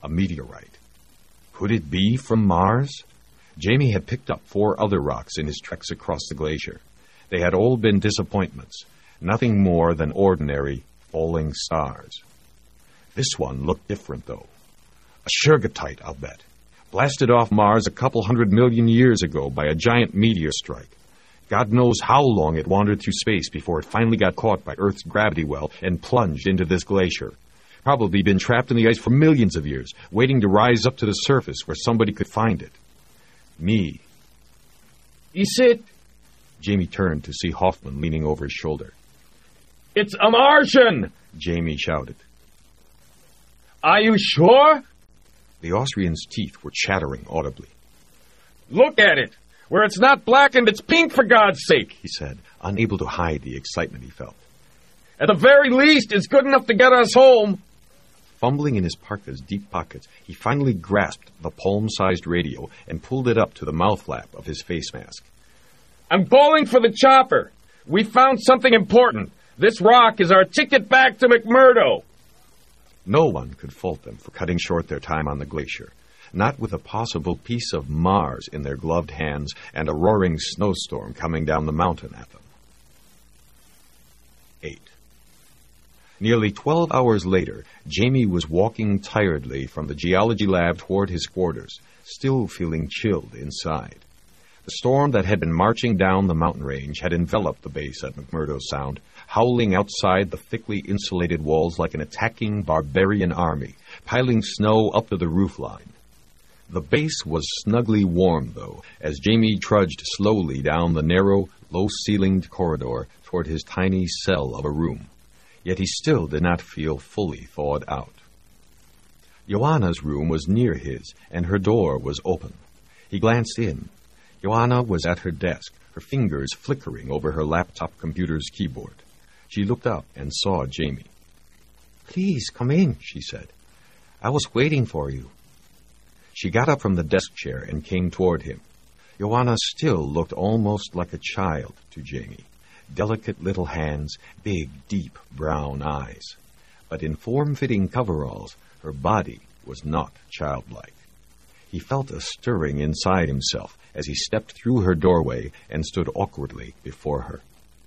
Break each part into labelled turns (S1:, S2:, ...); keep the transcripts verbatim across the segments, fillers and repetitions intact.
S1: A meteorite. Could it be from Mars? Jamie had picked up four other rocks in his treks across the glacier. They had all been disappointments, nothing more than ordinary falling stars. This one looked different, though. A Shergotite, I'll bet. Blasted off Mars a couple hundred million years ago by a giant meteor strike. God knows how long it wandered through space before it finally got caught by Earth's gravity well and plunged into this glacier. Probably been trapped in the ice for millions of years, waiting to rise up to the surface where somebody could find it. Me.
S2: Is it?
S1: Jamie turned to see Hoffman leaning over his shoulder.
S2: It's a Martian!
S1: Jamie shouted.
S2: Are you sure?
S1: The Austrian's teeth were chattering audibly.
S2: Look at it! Where it's not blackened, it's pink, for God's sake,
S1: he said, unable to hide the excitement he felt.
S2: At the very least, it's good enough to get us home.
S1: Fumbling in his parka's deep pockets, he finally grasped the palm-sized radio and pulled it up to the mouth flap of his face mask.
S2: I'm calling for the chopper. We found something important. This rock is our ticket back to McMurdo.
S1: No one could fault them for cutting short their time on the glacier, not with a possible piece of Mars in their gloved hands and a roaring snowstorm coming down the mountain at them. Eight. Nearly twelve hours later, Jamie was walking tiredly from the geology lab toward his quarters, still feeling chilled inside. The storm that had been marching down the mountain range had enveloped the base at McMurdo Sound, howling outside the thickly insulated walls like an attacking barbarian army, piling snow up to the roofline. The base was snugly warm, though, as Jamie trudged slowly down the narrow, low-ceilinged corridor toward his tiny cell of a room. Yet he still did not feel fully thawed out. Joanna's room was near his, and her door was open. He glanced in. Joanna was at her desk, her fingers flickering over her laptop computer's keyboard. She looked up and saw Jamie. "Please, come in," she said. "I was waiting for you." She got up from the desk chair and came toward him. Joanna still looked almost like a child to Jamie. Delicate little hands, big, deep brown eyes. But in form-fitting coveralls, her body was not childlike. He felt a stirring inside himself as he stepped through her doorway and stood awkwardly before her.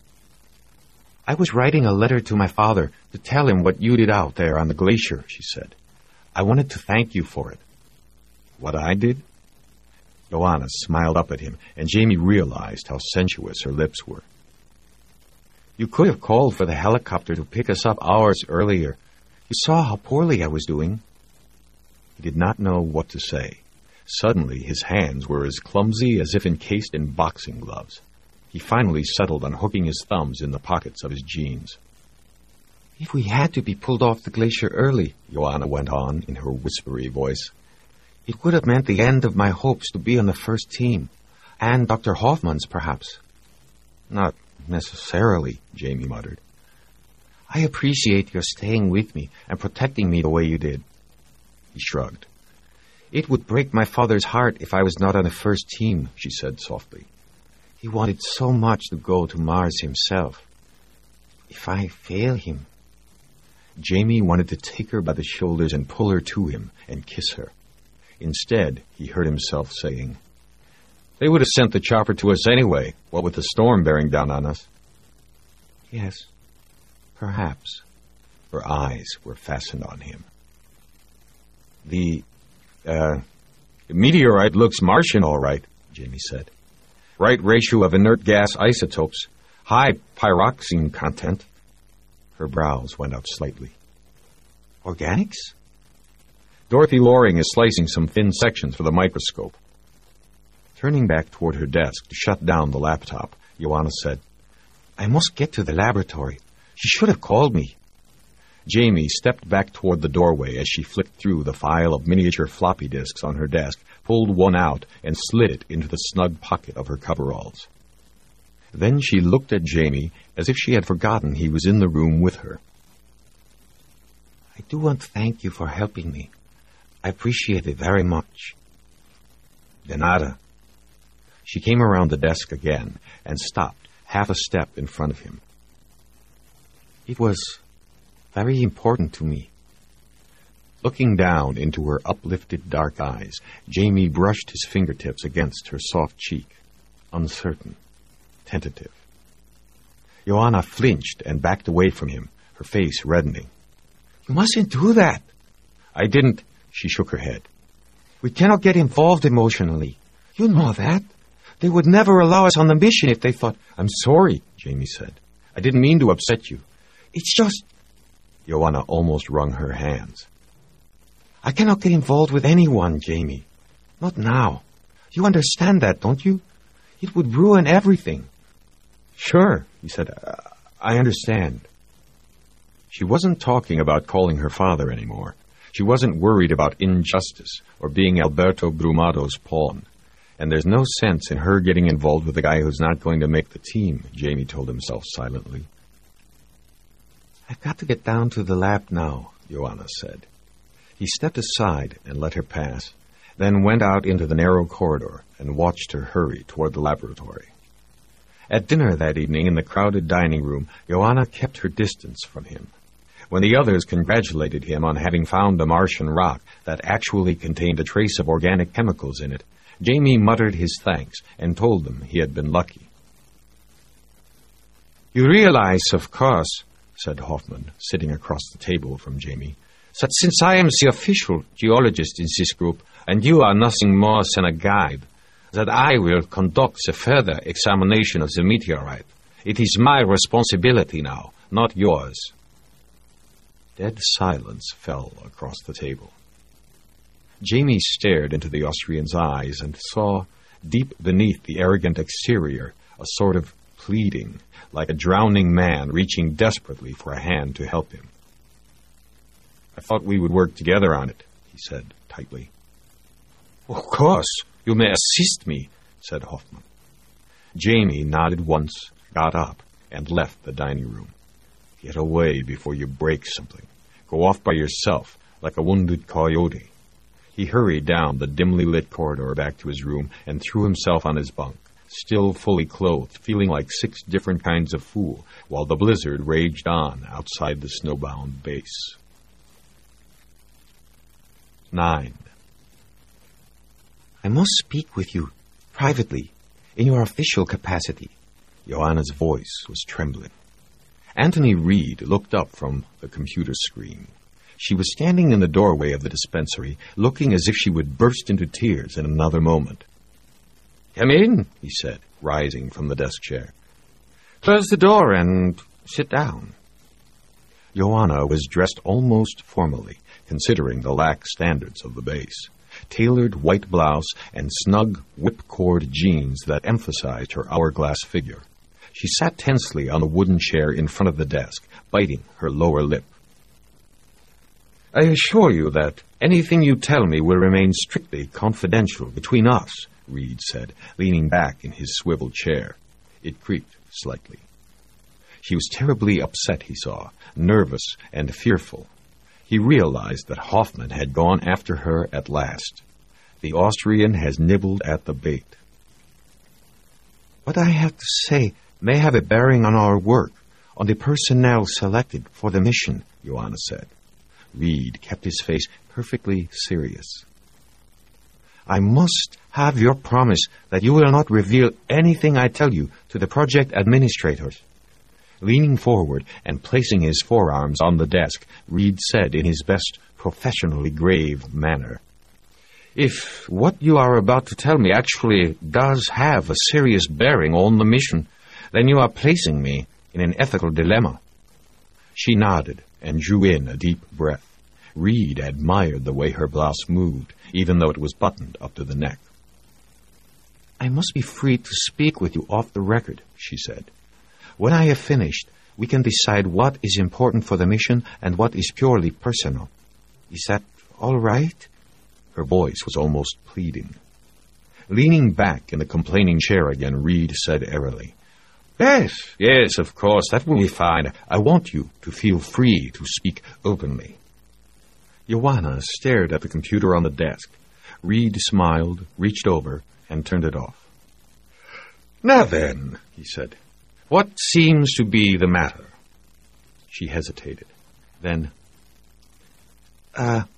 S1: "I was writing a letter to my father to tell him what you did out there on the glacier," she said. "I wanted to thank you for it." "What I did?" Joanna smiled up at him, and Jamie realized how sensuous her lips were. "You could have called for the helicopter to pick us up hours earlier. You saw how poorly I was doing." He did not know what to say. Suddenly, his hands were as clumsy as if encased in boxing gloves. He finally settled on hooking his thumbs in the pockets of his jeans. "If we had to be pulled off the glacier early," Joanna went on in her whispery voice, "it would have meant the end of my hopes to be on the first team. And Doctor Hoffman's, perhaps." "Not necessarily," Jamie muttered. "I appreciate your staying with me and protecting me the way you did." He shrugged. "It would break my father's heart if I was not on the first team," she said softly. "He wanted so much to go to Mars himself. If I fail him..." Jamie wanted to take her by the shoulders and pull her to him and kiss her. Instead, he heard himself saying, "They would have sent the chopper to us anyway, what with the storm bearing down on us." "Yes, perhaps." Her eyes were fastened on him. The, uh, the meteorite looks Martian, all right," Jamie said. "Right ratio of inert gas isotopes, high pyroxene content." Her brows went out slightly. "Organics?" "Dorothy Loring is slicing some thin sections for the microscope." Turning back toward her desk to shut down the laptop, Joanna said, "I must get to the laboratory. She should have called me." Jamie stepped back toward the doorway as she flicked through the file of miniature floppy disks on her desk, pulled one out, and slid it into the snug pocket of her coveralls. Then she looked at Jamie as if she had forgotten he was in the room with her. "I do want to thank you for helping me. I appreciate it very much." "De nada." She came around the desk again and stopped half a step in front of him. "It was very important to me." Looking down into her uplifted dark eyes, Jamie brushed his fingertips against her soft cheek, uncertain, tentative. Joanna flinched and backed away from him, her face reddening. "You mustn't do that." "I didn't," she shook her head. "We cannot get involved emotionally. You know that. They would never allow us on the mission if they thought—" "I'm sorry," Jamie said. "I didn't mean to upset you." "It's just—" Joanna almost wrung her hands. "I cannot get involved with anyone, Jamie. Not now. You understand that, don't you? It would ruin everything." "Sure," he said. "I understand." She wasn't talking about calling her father anymore. She wasn't worried about injustice or being Alberto Brumado's pawn. And there's no sense in her getting involved with a guy who's not going to make the team, Jamie told himself silently. "I've got to get down to the lab now," Joanna said. He stepped aside and let her pass, then went out into the narrow corridor and watched her hurry toward the laboratory. At dinner that evening in the crowded dining room, Joanna kept her distance from him. When the others congratulated him on having found a Martian rock that actually contained a trace of organic chemicals in it, Jamie muttered his thanks and told them he had been lucky. "You realize, of course," said Hoffman, sitting across the table from Jamie, "that since I am the official geologist in this group, and you are nothing more than a guide, that I will conduct the further examination of the meteorite. It is my responsibility now, not yours." Dead silence fell across the table. Jamie stared into the Austrian's eyes and saw, deep beneath the arrogant exterior, a sort of pleading, like a drowning man reaching desperately for a hand to help him. "I thought we would work together on it," he said tightly. "Of course, you may assist me," said Hoffman. Jamie nodded once, got up, and left the dining room. "Get away before you break something. Go off by yourself, like a wounded coyote." He hurried down the dimly lit corridor back to his room and threw himself on his bunk, still fully clothed, feeling like six different kinds of fool, while the blizzard raged on outside the snowbound base. Nine. "I must speak with you, privately, in your official capacity." Joanna's voice was trembling. Anthony Reed looked up from the computer screen. She was standing in the doorway of the dispensary, looking as if she would burst into tears in another moment. "Come in," he said, rising from the desk chair. "Close the door and sit down." Joanna was dressed almost formally, considering the lax standards of the base. Tailored white blouse and snug whipcord jeans that emphasized her hourglass figure. She sat tensely on a wooden chair in front of the desk, biting her lower lip. "I assure you that anything you tell me will remain strictly confidential between us," Reed said, leaning back in his swivel chair. It creaked slightly. She was terribly upset, he saw, nervous and fearful. He realized that Hoffman had gone after her at last. The Austrian has nibbled at the bait. "What I have to say may have a bearing on our work, on the personnel selected for the mission," Joanna said. Reed kept his face perfectly serious. "I must have your promise that you will not reveal anything I tell you to the project administrators." Leaning forward and placing his forearms on the desk, Reed said in his best professionally grave manner, "If what you are about to tell me actually does have a serious bearing on the mission, then you are placing me in an ethical dilemma." She nodded and drew in a deep breath. Reed admired the way her blouse moved, even though it was buttoned up to the neck. "I must be free to speak with you off the record," she said. "When I have finished, we can decide what is important for the mission and what is purely personal. Is that all right?" Her voice was almost pleading. Leaning back in the complaining chair again, Reed said airily, "Yes, yes, of course, that will be fine. I want you to feel free to speak openly." Joanna stared at the computer on the desk. Reed smiled, reached over, and turned it off. "Now then," he said, "what seems to be the matter?" She hesitated. Then, uh...